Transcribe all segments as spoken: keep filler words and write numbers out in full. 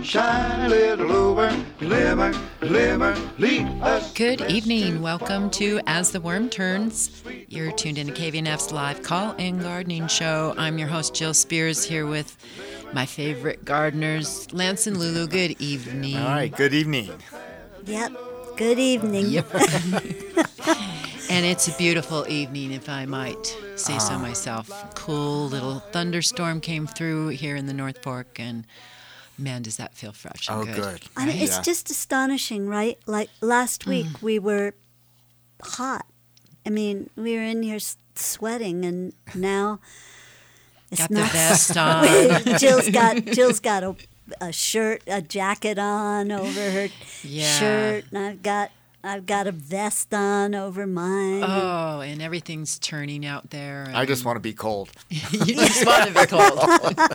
shine a little over, glimmer, glimmer, lead us. Good evening. Welcome to As the Worm Turns. You're tuned into K V N F's live call and gardening show. I'm your host, Jill Spears, here with my favorite gardeners, Lance and Lulu. Good evening. All right, good evening. Yep, good evening. Yep. And it's a beautiful evening, if I might say so myself. Cool little thunderstorm came through here in the North Fork, and man, does that feel fresh and Oh, good. good. I mean, it's Yeah. just astonishing, right? Like last week, Mm. we were hot. I mean, we were in here s- sweating, and now it's Got the not. vest on. Jill's got Jill's got a, a shirt, a jacket on over her Yeah. shirt, and I've got I've got a vest on over mine. Oh, and everything's turning out there. I and- just want to be cold. You just want to be cold.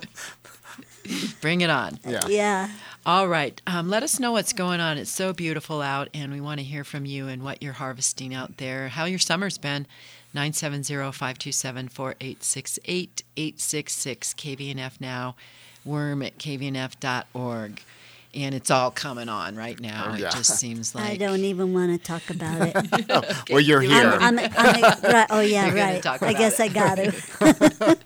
Bring it on. Yeah. Yeah. All right. Um, let us know what's going on. It's so beautiful out, and we want to hear from you and what you're harvesting out there, how your summer's been. nine seven zero, five two seven, four eight six eight, eight six six, K V N F Now, worm at k v n f dot org. And it's all coming on right now. Oh, yeah. It just seems like... I don't even want to talk about it. Well, you're here. I'm, I'm, I'm, right, oh yeah, You're gonna right. talk I about guess it. I got to.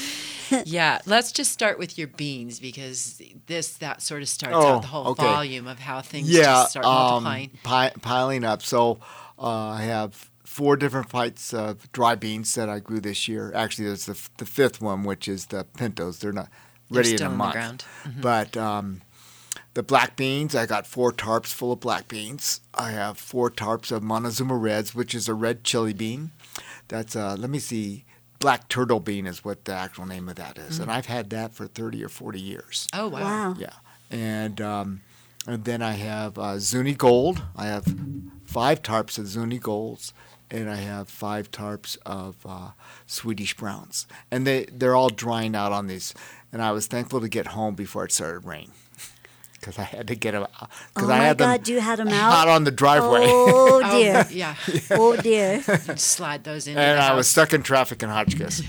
Yeah, let's just start with your beans, because this, that sort of starts Oh, out the whole okay. volume of how things yeah, just start um, multiplying. pi- piling up. So uh, I have four different types of dry beans that I grew this year. Actually, there's the, f- the fifth one, which is the pintos. They're not They're ready still in a in the month. ground. Mhm. But um, the black beans, I got four tarps full of black beans. I have four tarps of Montezuma Reds, which is a red chili bean. That's, uh, let me see, black turtle bean is what the actual name of that is. And I've had that for thirty or forty years. Oh, wow. Wow. Yeah. And um, and then I have uh, Zuni Gold. I have five tarps of Zuni Golds, and I have five tarps of uh, Swedish Browns. And they, they're all drying out on these. And I was thankful to get home before it started raining, because I had to get them out. Oh I my had them God, you had them out? out on the driveway. Oh Oh, dear. yeah. Oh dear. You'd slide those into And the I house. was stuck in traffic in Hotchkiss.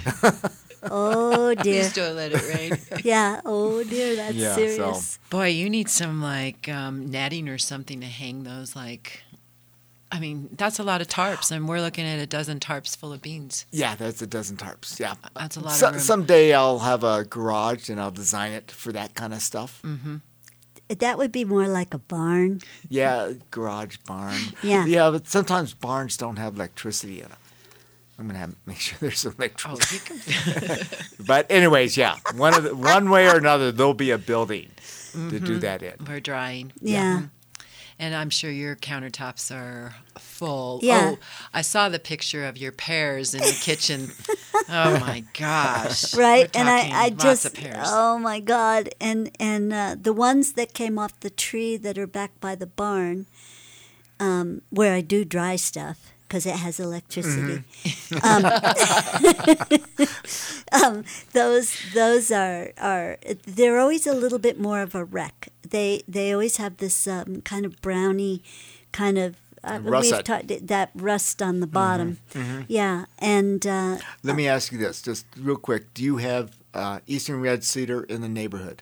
Oh dear. Please don't let it rain. Yeah. Oh dear. That's Yeah, serious. Boy, you need some like um, netting or something to hang those. Like, I mean, that's a lot of tarps, and we're looking at a dozen tarps full of beans. Yeah, that's a dozen tarps. Yeah. That's a lot So, of room. someday I'll have a garage and I'll design it for that kind of stuff. That would be more like a barn. Yeah, garage, barn. Yeah. Yeah, but sometimes barns don't have electricity in them. I'm gonna have make sure there's some Oh, electricity. you can. But anyways, yeah, one of the, one way or another, there'll be a building to Mm-hmm. do that in. We're drying. Yeah. And I'm sure your countertops are full. Yeah. Oh, I saw the picture of your pears in the kitchen. Oh my gosh. Right. We're And I, talking I lots just, of pears. oh my God. And, and uh, the ones that came off the tree that are back by the barn, um, where I do dry stuff, because it has electricity. Um, um, those those are are they're always a little bit more of a wreck. They they always have this um, kind of browny, kind of uh, we've Russet. talked that rust on the bottom. Yeah, and uh, Let me ask you this, just real quick: do you have uh, Eastern Red Cedar in the neighborhood,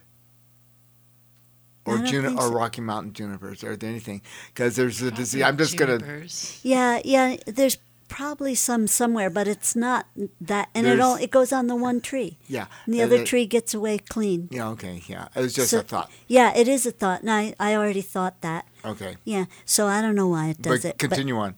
I or don't juni- think or so. Rocky Mountain junipers? Are there anything? Because there's a disease. I'm just gonna. Junipers. yeah, yeah. There's probably some somewhere, but it's not that, and it There's- all it goes on the one tree. Yeah. And the Uh, other uh, tree gets away clean. Yeah. Okay. Yeah. It was just So- a thought. Yeah, it is a thought, and I, I already thought that. Okay. Yeah, so I don't know why it does But it. continue on.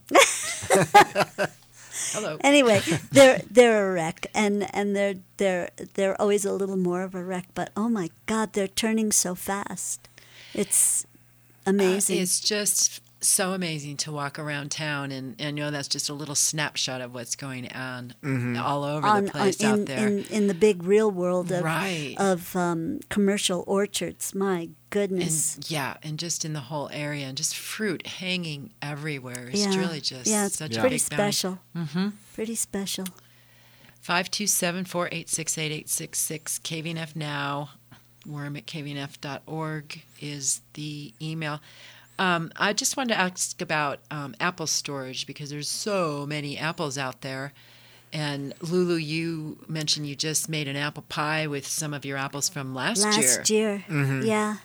Hello. But anyway, they're they're a wreck, and, and they're they're they're always a little more of a wreck. But oh my God, they're turning so fast. It's amazing. Uh, It's just so amazing to walk around town, and, and you know that's just a little snapshot of what's going on all over on, the place on, out in, there. in in the big real world of Right. of um, commercial orchards. My goodness. And yeah, and just in the whole area, and just fruit hanging everywhere. It's yeah. really just yeah, it's such a pretty big bounty. special. Mm-hmm. Pretty special. five two seven, four eight six eight, eight six six, K V N F Now, worm at k v n f dot org is the email. Um, I just wanted to ask about um, apple storage, because there's so many apples out there. And Lulu, you mentioned you just made an apple pie with some of your apples from last, year. Last year, Mm-hmm. yeah.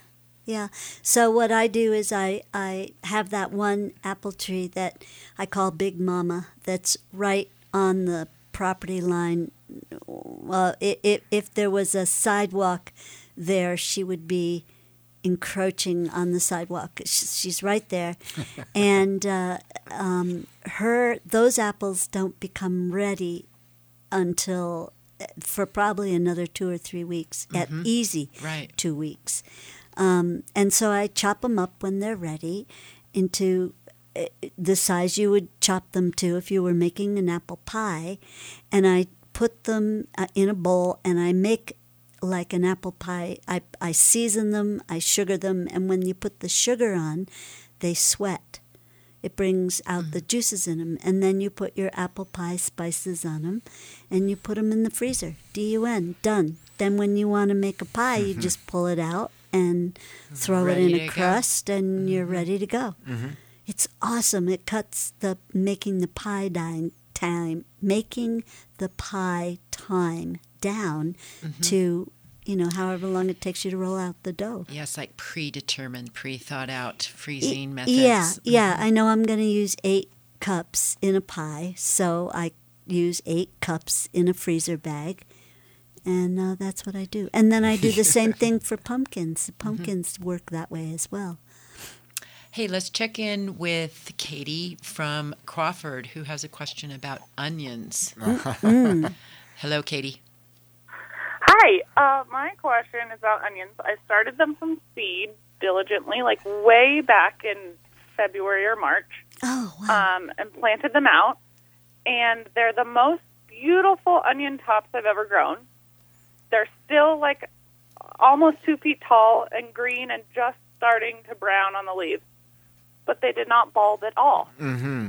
Yeah. So what I do is I, I have that one apple tree that I call Big Mama that's right on the property line. Well, i i if there was a sidewalk there, she would be encroaching on the sidewalk. She's right there. and uh, um, her those apples don't become ready until for probably another two or three weeks, Mm-hmm. at easy Right. two weeks. Um, and so I chop them up when they're ready into uh, the size you would chop them to if you were making an apple pie. And I put them uh, in a bowl and I make like an apple pie. I, I season them, I sugar them, and when you put the sugar on, they sweat. It brings out the juices in them. And then you put your apple pie spices on them and you put them in the freezer. D U N, done. Then when you want to make a pie, you just pull it out and throw Ready it in to a go. crust and you're ready to go. It's awesome. It cuts the making the pie di- time, making the pie time down to, you know, however long it takes you to roll out the dough. Yes, like predetermined, pre-thought out freezing methods. Yeah, yeah. I know I'm going to use eight cups in a pie, so I use eight cups in a freezer bag, and uh, that's what I do. And then I do the same thing for pumpkins. The pumpkins work that way as well. Hey, let's check in with Katie from Crawford, who has a question about onions. Hello, Katie. Hi, uh, my question is about onions. I started them from seed diligently, like way back in February or March, Oh, wow. um, and planted them out. And they're the most beautiful onion tops I've ever grown. They're still like almost two feet tall and green and just starting to brown on the leaves. But they did not bulb at all. Mm-hmm.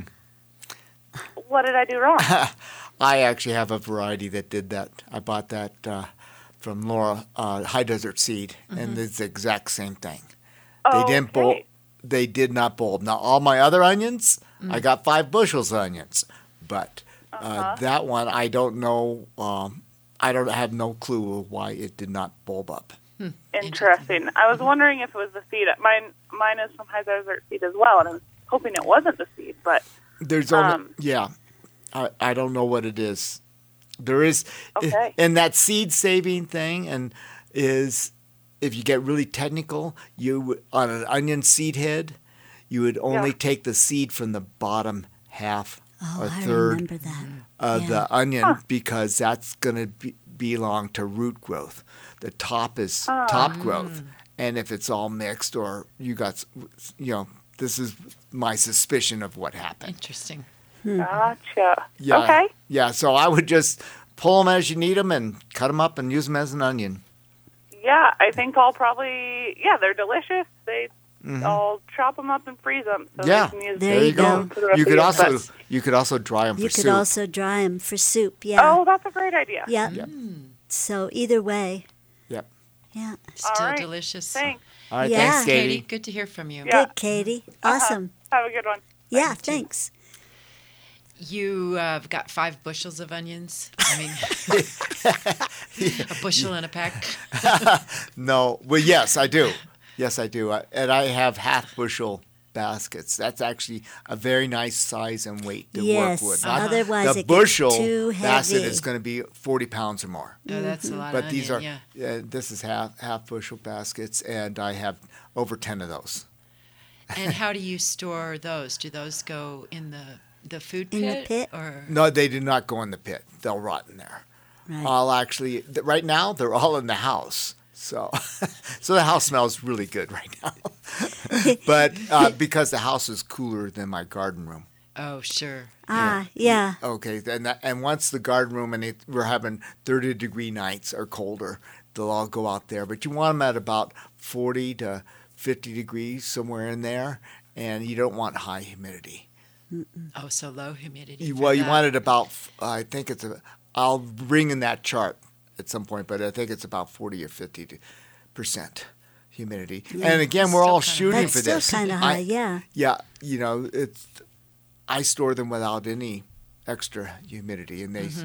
What did I do wrong? I actually have a variety that did that. I bought that uh, from Laura uh, High Desert Seed, and it's the exact same thing. They didn't bulb. Okay. They did not bulb. Now all my other onions, I got five bushels of onions, but uh, Uh-huh. that one I don't know. Um, I don't have no clue why it did not bulb up. Interesting. I was wondering if it was the seed. Mine, mine is from High Desert Seed as well, and I was hoping it wasn't the seed. But There's only Um, yeah, I I don't know what it is. There is, Okay. and that seed saving thing, and is if you get really technical, you would- on an onion seed head, you would only Yeah. take the seed from the bottom half Oh, or I third remember that. of Yeah. the onion Huh. because that's going to be, belong to root growth. The top is top growth, and if it's all mixed or you got, s- you know, this is my suspicion of what happened. Interesting. gotcha. Yeah. Okay. Yeah, so I would just pull them as you need them and cut them up and use them as an onion. Yeah, I think I'll probably. Yeah, they're delicious. They. I'll chop them up and freeze them. So Mm-hmm. Yeah, they can use There there you you go. them for the rest You of could the also year. you could also dry them You for could soup. also dry them for soup. Yeah. Oh, that's a great idea. Yeah. Yep. So either way, Yep. yeah. Still right. delicious. Thanks. All right, Yeah. thanks, Katie, Katie. good to hear from you. Yeah. Good, Katie. Uh-huh. Awesome. Have a good one. Yeah, You too. thanks. You uh, have got five bushels of onions. I mean, a bushel and a peck. No, well, yes, I do. Yes, I do. I, and I have half bushel baskets. That's actually a very nice size and weight to Yes, work with. otherwise the it gets bushel too basket heavy. is going to be forty pounds or more. Oh, that's a lot But of these are onion, yeah. uh, this is half half bushel baskets, and I have over ten of those. And how do you store those? Do those go in the the food In the pit? pit? Or No, they do not go in the pit. They'll rot in there. Right. I'll actually th- right now they're all in the house. So, so the house smells really good right now. but uh, because the house is cooler than my garden room. oh, sure. Ah, yeah. Okay, and that, and once the garden room and it, we're having thirty degree nights or colder, they'll all go out there. But you want them at about forty to fifty degrees, somewhere in there, and you don't want high humidity. Oh, so low humidity. You, for well, you that. want it about, uh, I think it's a, I'll bring in that chart at some point, but I think it's about forty or fifty percent humidity. And again, we're Still all kinda- shooting That's for still this. kind of I- high, yeah. Yeah, you know, it's I store them without any extra humidity, and they,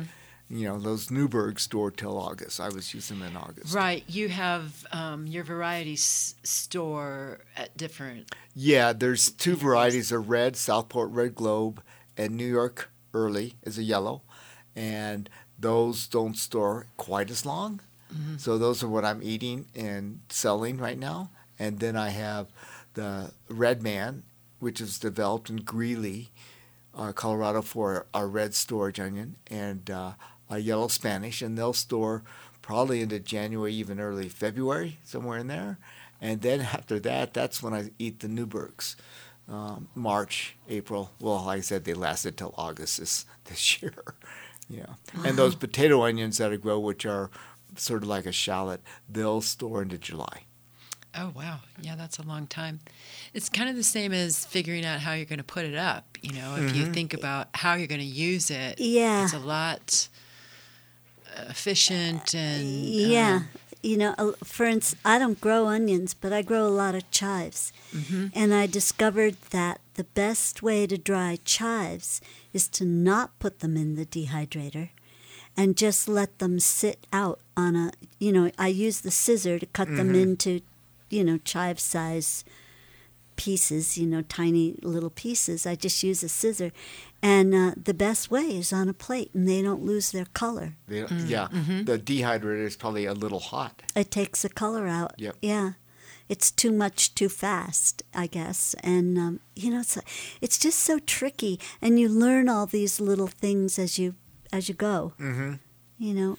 You know, those Newberg store till August. I was using them in August. Right. You have um, your variety s- store at different. Yeah, there's two varieties of red, Southport Red Globe, and New York Early is a yellow. And those don't store quite as long. Mm-hmm. So those are what I'm eating and selling right now. And then I have the Red Man, which is developed in Greeley, uh, Colorado, for our red storage onion, and uh, a yellow Spanish, and they'll store probably into January, even early February, somewhere in there. And then after that, that's when I eat the Newbergs, um, March, April. Well, like I said, they lasted till August this, this year. Yeah. And those potato onions that I grow, which are sort of like a shallot, they'll store into July. Oh, wow. Yeah, that's a long time. It's kind of the same as figuring out how you're going to put it up. You know, if mm-hmm. you think about how you're going to use it, yeah. it's a lot efficient and... Yeah. Um, you know, for instance, I don't grow onions, but I grow a lot of chives. Mm-hmm. And I discovered that the best way to dry chives is to not put them in the dehydrator and just let them sit out on a, you know, I use the scissor to cut mm-hmm. them into, you know, chive size pieces, you know, tiny little pieces. I just use a scissor. And uh, the best way is on a plate, and they don't lose their color. They, mm. Yeah, mm-hmm. the dehydrator is probably a little hot. It takes the color out. Yep. Yeah. It's too much too fast, I guess. And, um, you know, it's, it's just so tricky. And you learn all these little things as you as you go. Mm-hmm. You know,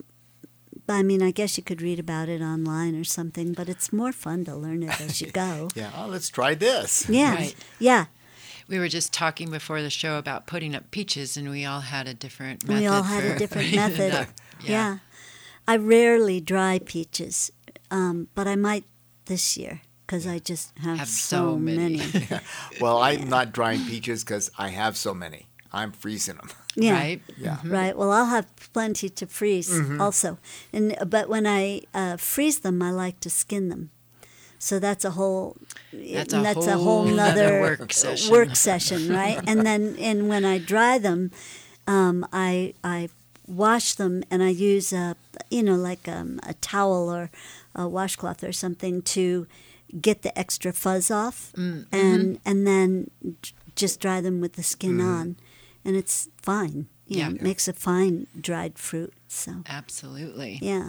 I mean, I guess you could read about it online or something, but it's more fun to learn it as you go. Yeah, oh, let's try this. Yeah, right. yeah. We were just talking before the show about putting up peaches, and we all had a different method. We all had for a different method. yeah. yeah. I rarely dry peaches, um, but I might this year because I just have, have so, so many. many. Yeah. Well, I'm not drying peaches because I have so many. I'm freezing them. Yeah. Right? Yeah. Mm-hmm. Right. Well, I'll have plenty to freeze mm-hmm. also. And but when I uh, freeze them, I like to skin them. So that's a whole that's a that's whole, a whole nother work session. work session, right? And then and when I dry them, um, I I wash them and I use a you know like um, a towel or a washcloth or something to get the extra fuzz off, mm-hmm. and and then just dry them with the skin mm-hmm. on, and it's fine. You yeah, know, it makes a fine dried fruit. So absolutely, yeah.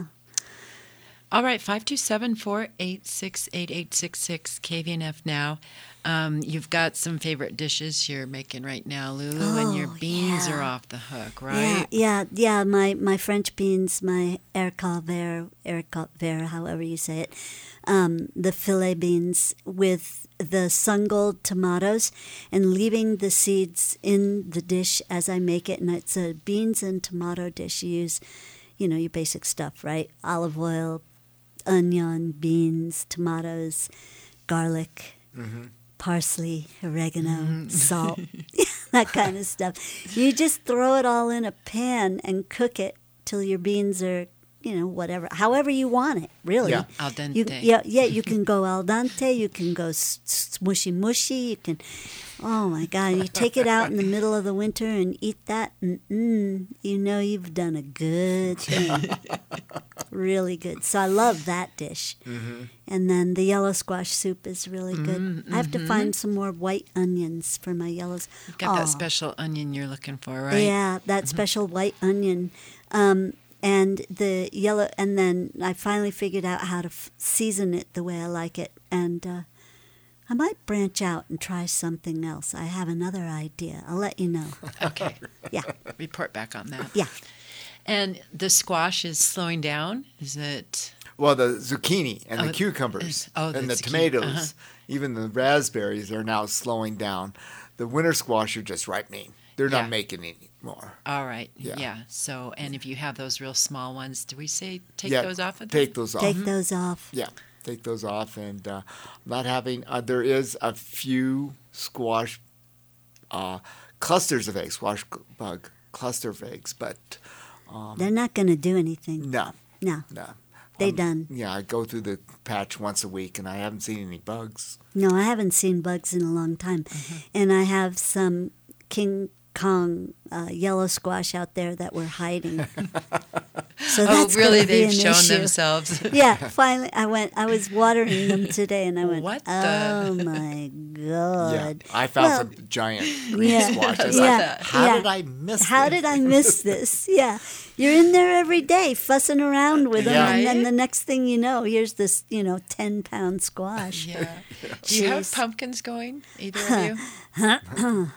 All right, five two seven, four eight six, eight eight six six, K V N F now. Um, you've got some favorite dishes you're making right now, Lulu, oh, and your beans yeah. are off the hook, right? Yeah, yeah, yeah. My, my French beans, my haricot vert, haricot vert, however you say it, um, the filet beans with the sun gold tomatoes and leaving the seeds in the dish as I make it. And it's a beans and tomato dish. You use, you know, your basic stuff, right? Olive oil, onion, beans, tomatoes, garlic, mm-hmm. parsley, oregano, mm-hmm. salt, that kind of stuff. You just throw it all in a pan and cook it till your beans are, you know, whatever, however you want it, really. Yeah. Al dente. You, yeah, yeah, you can go al dente, you can go smushy mushy, you can, oh my God, you take it out in the middle of the winter and eat that, and mm, you know you've done a good thing. Really good. So I love that dish. Mm-hmm. And then the yellow squash soup is really good. Mm-hmm. I have to find some more white onions for my yellows. You've got oh. that special onion you're looking for, right? Yeah, that mm-hmm. special white onion. Um, and the yellow, and then I finally figured out how to f- season it the way I like it. And uh, I might branch out and try something else. I have another idea. I'll let you know. Okay. Yeah. Report back on that. Yeah. And the squash is slowing down? Is it? Well, the zucchini and Oh, the cucumbers oh, the and the zucchini, tomatoes, uh-huh. even the raspberries are now slowing down. The winter squash are just ripening. They're Yeah. not making any more. All right. Yeah. Yeah. So, and if you have those real small ones, do we say take yeah, those off of them? Take those off. Take those off. Yeah, take those off. And uh, not having, uh, there is a few squash uh, clusters of eggs, squash bug cluster of eggs, but um, They're not going to do anything. no, No. no. They Um, done. Yeah, I go through the patch once a week, and I haven't seen any bugs. No, I haven't seen bugs in a long time. Mm-hmm. And I have some king Kong uh, yellow squash out there that were hiding. So Oh, that's really? gonna be They've an shown issue. themselves. Yeah, finally, I went. I was watering them today, and I went, What the- "Oh my Yeah, god!" I found Well, some giant green yeah, squash. I was yeah, like, how yeah. did I miss How this? did I miss this? Yeah, you're in there every day fussing around with them, Yeah. and then Right? the next thing you know, here's this, you know, ten pound squash. Yeah. Do you have Jeez. pumpkins going, either of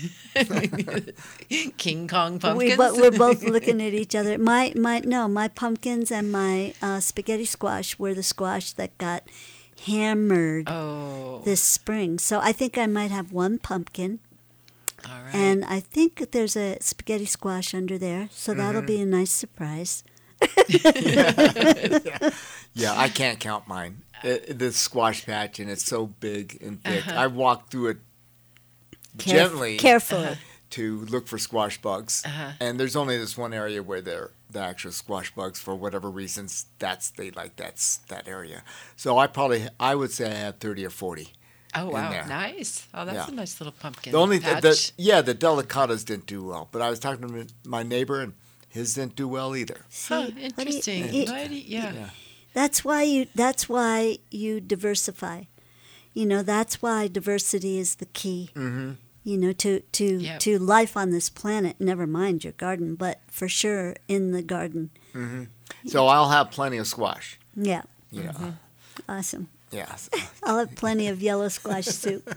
you? King Kong pumpkins? We, but we're both looking at each other. My my no, my pumpkins and my uh, spaghetti squash were the squash that got hammered Oh, this spring. So I think I might have one pumpkin, all right. and I think that there's a spaghetti squash under there. So that'll be a nice surprise. Yeah, I can't count mine. It, the squash patch, and it's so big and thick. Uh-huh. I walked through it Caref- gently carefully. to look for squash bugs, Uh-huh. and there's only this one area where they're the actual squash bugs for whatever reasons. That's they like that's that area. So I probably I would say I have thirty or forty. oh, in wow. there. Nice. Oh, that's Yeah. a nice little pumpkin The only patch. the, the yeah the delicatas didn't do well, but I was talking to my neighbor and his didn't do well either. Huh, See, what do you- interesting. it- Why do you- yeah. Yeah. That's why you. That's why you diversify. You know, that's why diversity is the key. Mm-hmm. You know, to to Yep. to life on this planet. Never mind your garden, but for sure in the garden. So I'll have plenty of squash. Yeah, Yeah. awesome. Yeah. I'll have plenty of yellow squash soup.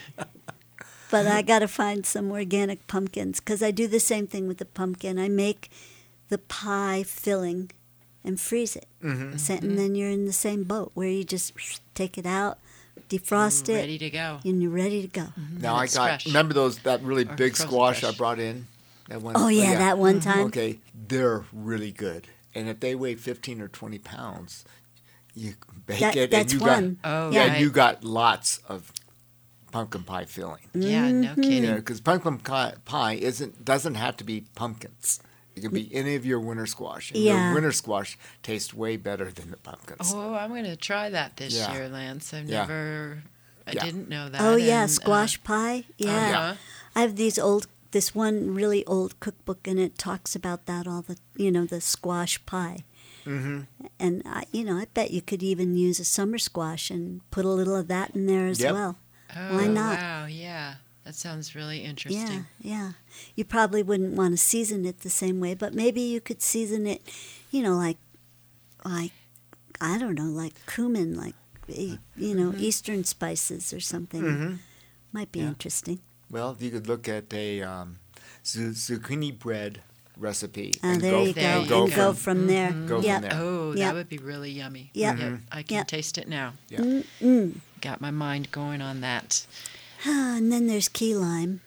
But I got to find some organic pumpkins because I do the same thing with the pumpkin. I make the pie filling and freeze it. Mm-hmm. Sa- And then you're in the same boat where you just take it out, defrost it, Ready to go. and you're ready to go. Now I it's got fresh. remember those that really Or big frozen squash fresh. I brought in. That one. Oh, yeah, that one time. Okay, they're really good, and if they weigh fifteen or twenty pounds, you bake That, it, that's and you one. Oh, got yeah, right. you got lots of pumpkin pie filling. Yeah, no Mm-hmm. kidding. You know, because pumpkin pi- pie isn't doesn't have to be pumpkins. It can be any of your winter squash, and Yeah. your winter squash tastes way better than the pumpkins. Oh, I'm going to try that this Yeah. year, Lance. I've Yeah. never, I Yeah. didn't know that. Oh, yeah, and, uh, squash pie. Yeah. uh-huh. I have these old, this one really old cookbook, and it talks about that all the, you know, the squash pie. Mm-hmm. And I, you know, I bet you could even use a summer squash and put a little of that in there as Yep. well. Oh, Why not? Wow, yeah. That sounds really Yeah, interesting. yeah. You probably wouldn't want to season it the same way, but maybe you could season it, you know, like, like, I don't know, like cumin, like, eh, you know, Eastern spices or something. Mm-hmm. Might be Yeah. interesting. Well, you could look at a um, zu- zucchini bread recipe. Ah, and there go, you go. there And you go, go. from there. Go yeah. from there. Oh, Yeah. that would be really yummy. Yeah. Yep, I can Yeah. taste it now. Yeah. Mm. Got my mind going on that. Ah, and then there's key lime.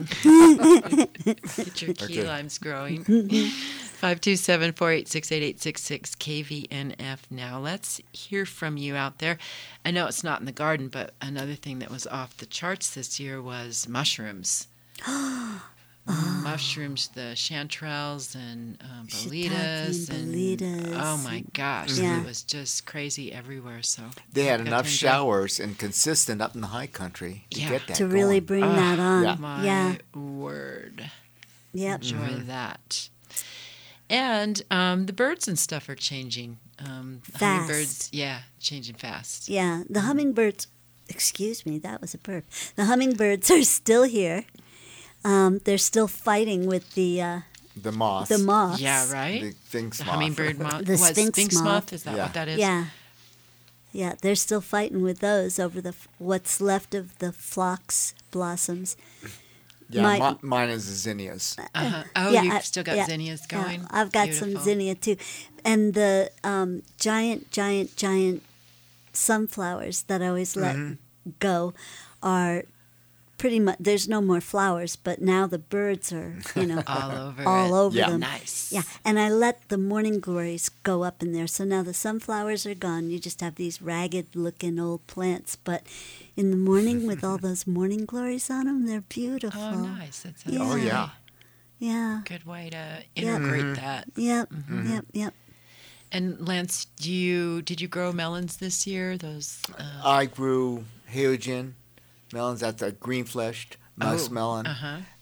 Get your key Okay. limes growing. five two seven, four eight six, eight eight six six K V N F. Now, let's hear from you out there. I know it's not in the garden, but another thing that was off the charts this year was mushrooms. Mushrooms, the chanterelles and um, Shiitake bollitas. and And, bollitas oh, my and- gosh. Yeah. It was just crazy everywhere. So They had got enough to enjoy- showers and consistent up in the high country to Yeah. get that To really going. bring Ah, that on. yeah. My Yeah. word. Yep. Enjoy Mm-hmm. that. And um, the birds and stuff are changing. Um, Fast. Hummingbirds, yeah, changing fast. Yeah. The hummingbirds, excuse me, that was a burp. The hummingbirds are still here. Um, they're still fighting with the uh, The moths. the moths. Yeah, right? The sphinx The moth. hummingbird moth. The what, sphinx moth. moth. Is that Yeah. what that is? Yeah. Yeah, they're still fighting with those over the f- what's left of the phlox blossoms. Yeah, My- mi- mine is the zinnias. Uh-huh. Oh, Yeah, you've I- still got yeah, zinnias yeah, going? I've got Beautiful. some zinnia too, and the um, giant, giant, giant sunflowers that I always let Mm-hmm. go are pretty much. There's no more flowers, but now the birds are, you know, All over all it. over Yeah. them. Nice. Yeah, and I let the morning glories go up in there. So now the sunflowers are gone. You just have these ragged-looking old plants. But in the morning, with all those morning glories on them, they're beautiful. Oh, nice. That sounds Yeah. Oh, yeah. Yeah. a good way to Yeah. integrate Mm-hmm. that. Yep. Mm-hmm. Yep. Yep. And Lance, do you did you grow melons this year? Those uh, I grew Heogen melons. That's a green fleshed musk Oh, melon. uh-huh.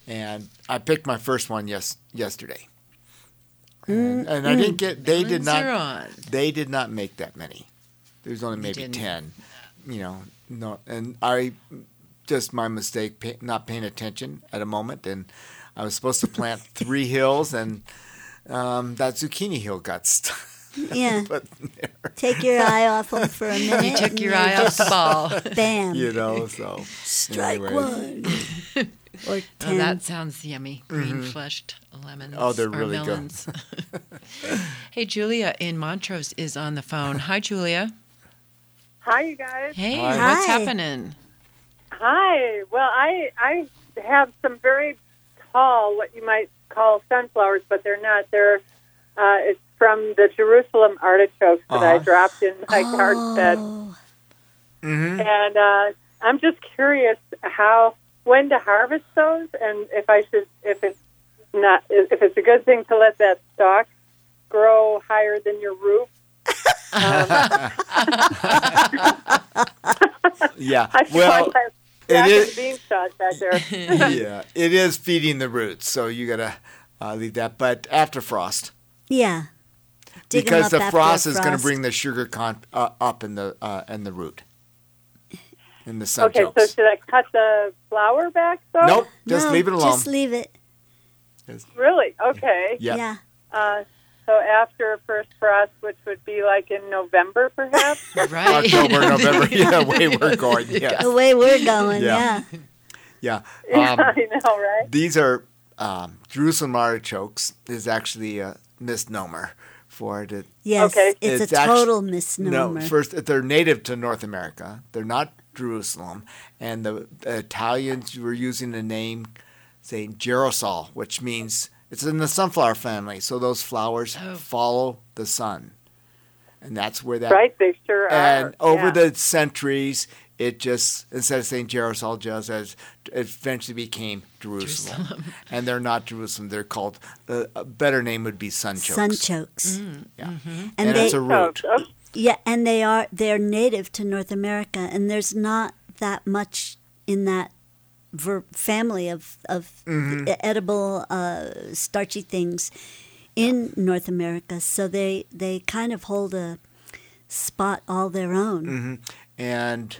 and I picked my first one yes yesterday. And, and I didn't get. They did Melons not. are on. They did not make that many. There's only maybe didn't. ten. You know, no, and I just my mistake, pay, not paying attention at a moment, and I was supposed to plant three hills, and um, that zucchini hill got stuck. Yeah. But there, Take your eye off them for a minute. You took and your you eye off just- the ball. Bam. you know, so Strike anyway. one. Or Oh, ten. that sounds yummy. Green fleshed lemons. Oh, they're or really good. melons. Hey, Julia in Montrose is on the phone. Hi, Julia. Hi, you guys. Hey, Hi. what's Hi. happening? Hi. Well, I I have some very tall, what you might call sunflowers, but they're not. They're uh, it's from the Jerusalem artichokes that I Uh-huh. dropped in my garden bed, Oh, Mm-hmm. and uh, I'm just curious how when to harvest those, and if I should, if it's not, if it's a good thing to let that stalk grow higher than your roof. Yeah. I feel Well, like I'm it back in is- the beanstalk back there. yeah, it is feeding the roots, so you gotta uh, leave that. But after frost, yeah. Dig 'em because up the after frost is going to frost. bring the sugar con- uh, up in the uh, in the root, in the sun Okay, so jokes. should I cut the flower back though? Nope, just No, leave it alone. Just leave it. Really? Okay. yeah. Yeah. Uh, so after first frost, which would be like in November, perhaps. Right. October, November, yeah, way we're going. Yeah, The way we're going, Yeah. yeah. yeah. Yeah, Um, I know, right? these are um, Jerusalem artichokes. Is actually a misnomer for it. Yes, Okay. it's, It's a actu- total misnomer. No, first they're native to North America. They're not Jerusalem, and the, the Italians were using the name, saying Gerosol, which means it's in the sunflower family. So those flowers Oh. follow the sun, and that's where that. Right, they sure are. And over yeah. the centuries, it just instead of saying Gerosol, just as it eventually became Jerusalem. Jerusalem. And they're not Jerusalem. They're called uh, a better name would be sunchokes. Sunchokes. Yeah, And, and, they it's a root. Oh, yeah, and they are they're native to North America, and there's not that much in that ver- family of of Mm-hmm. edible uh, starchy things in North America. So they they kind of hold a spot all their own. Mm-hmm. And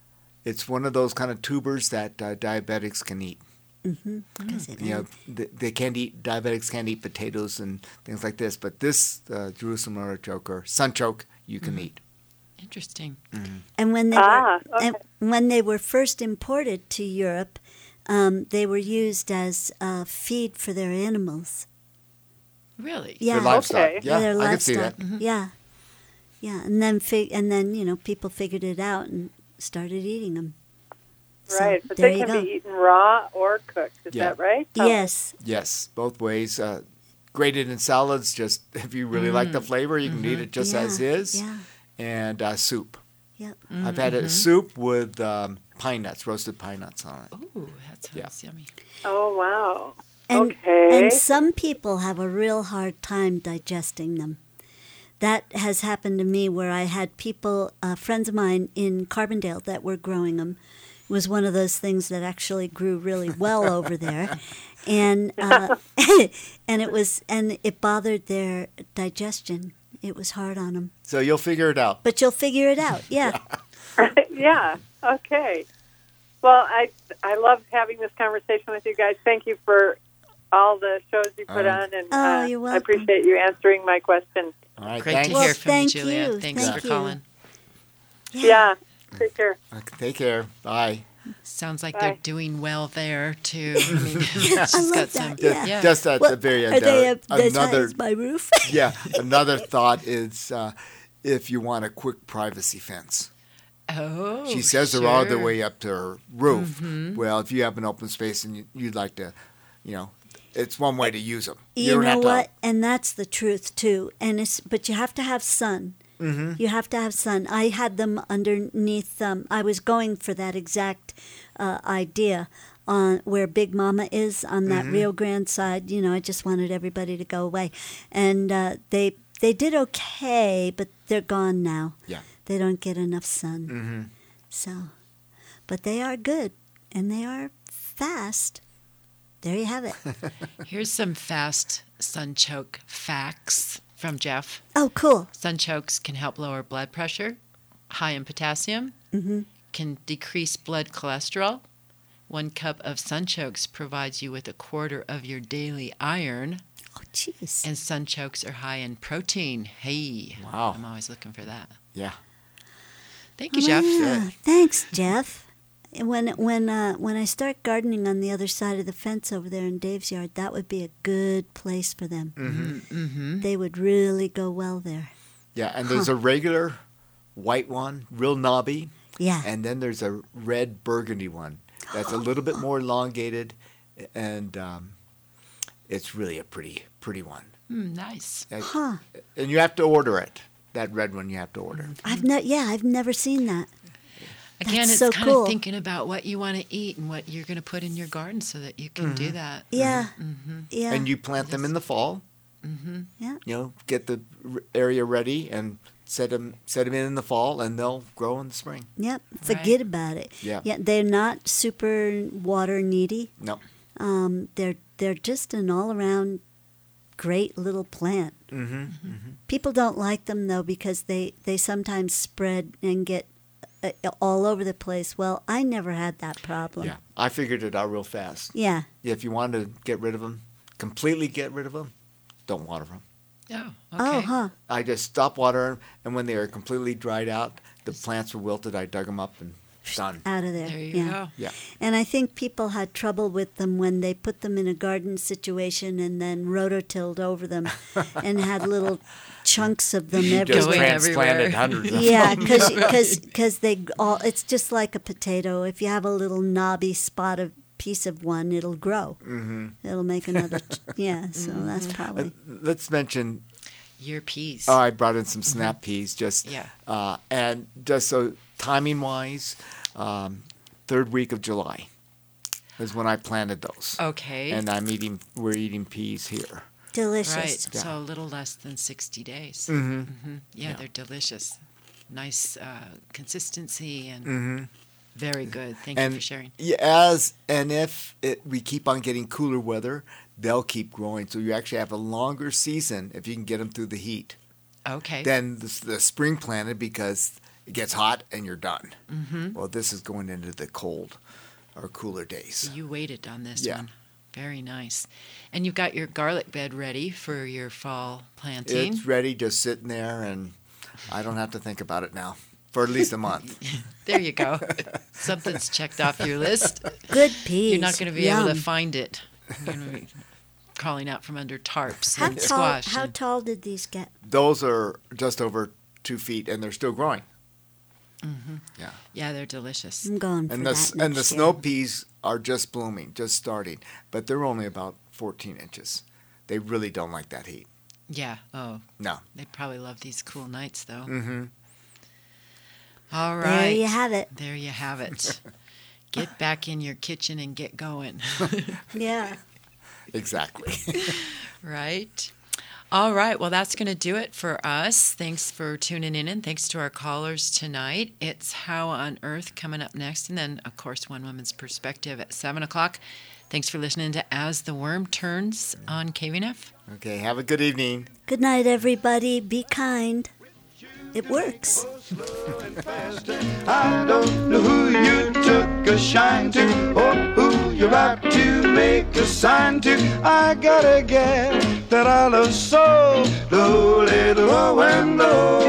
it's one of those kind of tubers that uh, diabetics can eat. 'Cause it- You know, they, they can't eat, diabetics can't eat potatoes and things like this, but this uh, Jerusalem artichoke or sunchoke you can eat. Interesting. And when they Ah, were and when they were first imported to Europe, um, they were used as uh, feed for their animals. Really? Yeah, Their livestock. Okay. Yeah, their I can see that. livestock. Yeah, yeah, and then fig- and then you know people figured it out and started eating them. right, but there they you can go. be eaten raw or cooked. Is Yeah. that right? Oh, Yes, Yes, both ways. Uh, grated in salads, just if you really like the flavor, you can eat it just yeah, as is. Yeah, And uh, soup. yep. I've had a soup with um, pine nuts, roasted pine nuts on it. Ooh, that sounds yummy. Oh, wow. And, Okay. and some people have a real hard time digesting them. That has happened to me where I had people, uh, friends of mine in Carbondale that were growing them. It was one of those things that actually grew really well over there. And uh, and it was and it bothered their digestion. It was hard on them. So you'll figure it out. But you'll figure it out. Yeah. yeah. Okay. Well, I I love having this conversation with you guys. Thank you for all the shows you put Um, on, and Oh, uh, you're I welcome. appreciate you answering my questions. All right, Great thanks. to Well, hear from you, thank Julia. you. Thanks Thank for you. calling. Yeah. Take care. Okay, take care. Bye. Sounds like Bye. they're doing well there too. I mean, she's I love got that. some. Yeah. Yeah. Just at Well, the very are end, they uh, up as high another as my roof? yeah, another thought is uh, if you want a quick privacy fence. Oh, She says they're all the sure. way up to her roof. Mm-hmm. Well, if you have an open space and you, you'd like to, you know, it's one way to use them. You, don't know have to- what? And that's the truth too. And it's but you have to have sun. Mm-hmm. You have to have sun. I had them underneath. Um, I was going for that exact uh, idea on where Big Mama is on that Mm-hmm. Rio Grande side. You know, I just wanted everybody to go away, and uh, they they did okay, but they're gone now. Yeah. They don't get enough sun. Mm-hmm. So, but they are good and they are fast. there you have it. Here's some fast sunchoke facts from Jeff. Oh, cool. Sunchokes can help lower blood pressure, high in potassium, Mm-hmm. can decrease blood cholesterol. One cup of sunchokes provides you with a quarter of your daily iron. Oh, jeez. And sunchokes are high in protein. Hey, Wow. I'm always looking for that. Yeah. Thank you, Jeff. Yeah. Thanks, Jeff. When when uh, when I start gardening on the other side of the fence over there in Dave's yard, that would be a good place for them. Mm-hmm. Mm-hmm. They would really go well there. Yeah, and there's a regular white one, real knobby, Yeah. and then there's a red burgundy one that's a little bit more elongated, and um, it's really a pretty pretty one. Mm, nice. And- Huh. And you have to order it. That red one you have to order. I've ne- yeah, I've never seen that. Again, That's it's so kind cool. of thinking about what you want to eat and what you're going to put in your garden so that you can do that. Yeah. Mm-hmm. Yeah. And you plant them in the fall. Mm-hmm. Yeah. You know, get the r- area ready and set them set them in in the fall, and they'll grow in the spring. Yep. Right. Forget about it. Yeah. Yeah. They're not super water needy. No. Um, they're they're just an all around great little plant. Mm-hmm. People don't like them though because they they sometimes spread and get uh, all over the place. Well, I never had that problem. Yeah. I figured it out real fast. Yeah. If you wanted to get rid of them, completely get rid of them, don't water them. Oh, Oh, okay. huh. I just stopped watering, and when they were completely dried out, the plants were wilted. I dug them up and done. Out of there. There you yeah. go. Yeah. And I think people had trouble with them when they put them in a garden situation and then rototilled over them and had little chunks of them You just everywhere. Going transplanted everywhere. hundreds of Yeah, them. because they all, it's just like a potato. If you have a little knobby spot of piece of one, it'll grow. Mm-hmm. It'll make another, yeah, so that's probably. And let's mention, Your peas. oh, I brought in some snap peas, just, Yeah. uh, and just so timing-wise, um, third week of July is when I planted those. Okay. And I'm eating, we're eating peas here. Delicious. Right. Yeah. So a little less than sixty days. Mm-hmm. hmm Yeah, Yeah. they're delicious. Nice uh, consistency and Mm-hmm. very good. Thank And you for sharing. yeah, as and if it, we keep on getting cooler weather, they'll keep growing. So you actually have a longer season if you can get them through the heat Okay. than the, the spring planted because it gets hot and you're done. mm-hmm. Well, this is going into the cold or cooler days. So you waited on this Yeah. one. Very nice. And you've got your garlic bed ready for your fall planting. It's ready, just sitting there, and I don't have to think about it now for at least a month. There you go. Something's checked off your list. Good peas. You're not going to be able Yum. to find it. You're going to be crawling out from under tarps How and tall, squash. how and- tall did these get? Those are just over two feet, and they're still growing. Yeah. yeah, they're delicious. I'm going for And the that s- and the next snow year. peas are just blooming, just starting, but they're only about fourteen inches. They really don't like that heat. Yeah. Oh, No. they probably love these cool nights, though. Mm-hmm. All right. There you have it. There you have it. Get back in your kitchen and get going. Yeah. Exactly. Right. All right. Well, that's going to do it for us. Thanks for tuning in, and thanks to our callers tonight. It's How on Earth coming up next, and then, of course, One Woman's Perspective at seven o'clock. Thanks for listening to As the Worm Turns on K V N F. Okay. Have a good evening. Good night, everybody. Be kind. It works. I don't know who you took a shine to or who you're about to make a sign to. I gotta get that I love so. Low, little, low and low.